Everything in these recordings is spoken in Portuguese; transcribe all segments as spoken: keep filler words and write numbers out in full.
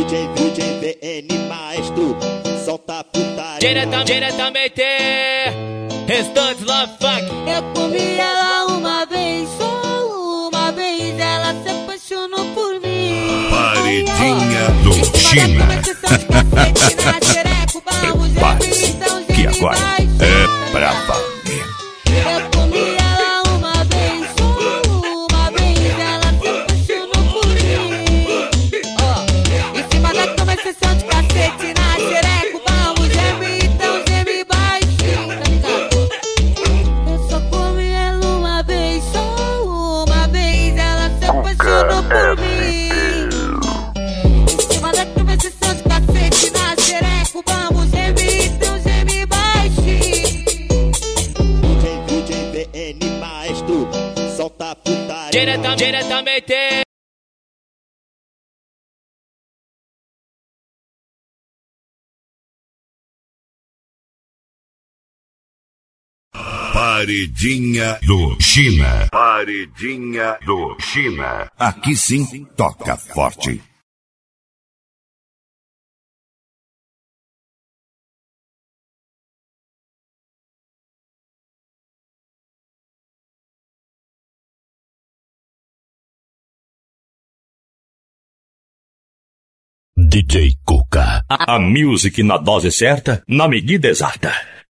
D J, D J V N Maestro, solta a putaria. Diretam, diretamente, Restantes Love Funk. Eu comi ela uma vez, só uma vez, ela se apaixonou por mim. Paredinha do China. Prepare-se, que agora é pra valer. Eu comi ela uma vez, só uma vez, ela se apaixonou por mim. Ó, em cima da cama é sessão de cacete, na xereco, vamos geme, então geme baixinho, tá ligado? Eu só comi ela uma vez, só uma vez, ela se apaixonou por mim. Em cima da cama é sessão de cacete, na xereco, vamos geme, então geme baixinho. D J V N Maestro, solta a putaria. Diretam, diretamente. Paredinha do China. Paredinha do China. Aqui sim toca forte. D J Cuca. A music na dose certa, na medida exata.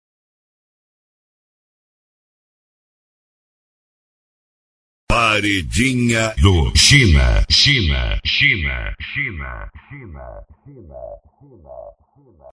Paredinha do China. China, China, China, China, China, China.